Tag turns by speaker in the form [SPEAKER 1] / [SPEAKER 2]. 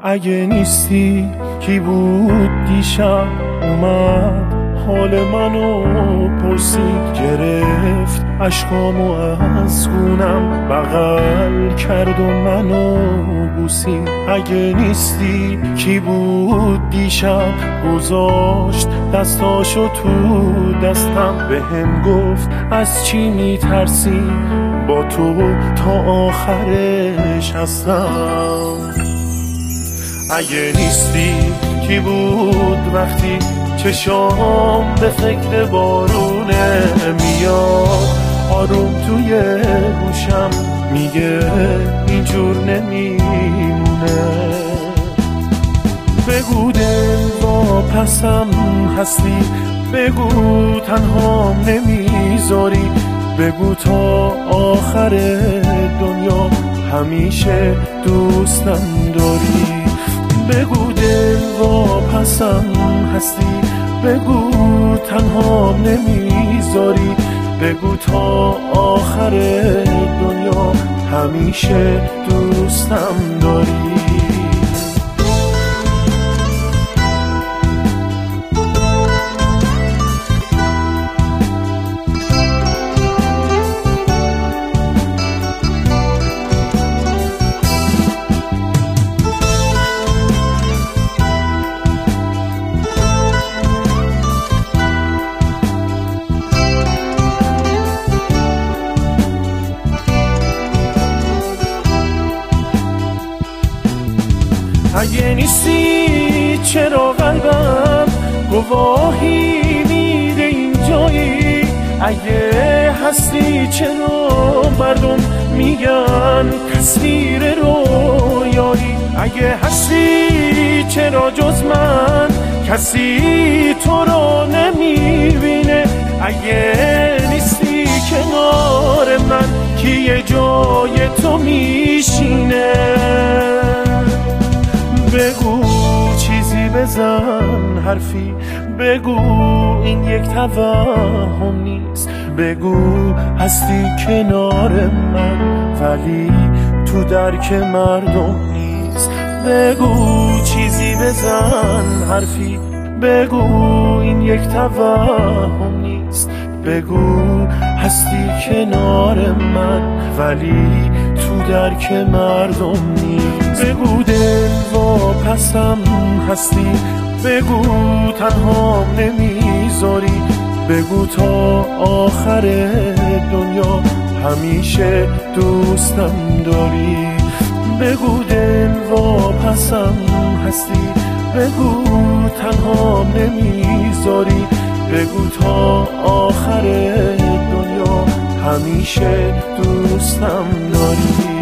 [SPEAKER 1] اگه نیستی کی بود دیشب اومد حال منو پرسید، گرفت عشقامو از گونم بغل کرد و منو بوسید. اگه نیستی کی بود دیشب گذاشت دستاشو تو دستم، بهم گفت از چی میترسی با تو تا آخرش هستم. اگه نیستی کی بود وقتی چشام به فکر بارونه میاد، آروم توی گوشم میگه اینجور نمیمونه. بگو دل واپسم هستی، بگو تنهام نمیذاری، بگو تا آخر دنیا همیشه دوستم داری. بگو دل واپسم هستی، بگو تنها نمیذاری، بگو تا آخر دنیا همیشه دوستم داری. اگه نیستی چرا قلبم گواهی میده اینجایی، اگه هستی چرا مردم میگن تصویر رویایی، اگه هستی چرا جز من کسی تو رو نمیبینه، اگه نیستی کنار من کی جای تو میشینه. بگو چیزی بزن حرفی، بگو این یک توهم نیست، بگو هستی کنار من ولی تو درک مردم نیست. بگو چیزی بزن حرفی، بگو این یک توهم نیست، بگو هستی کنار من ولی تو درک مردم نیست. بگو دل واپسم هستی، بگو تنها نمیذاری، بگو تا آخر دنیا همیشه دوستم داری. بگو دل واپسم هستی، بگو تنها نمیذاری، بگو تا آخر دنیا همیشه دوستم داری.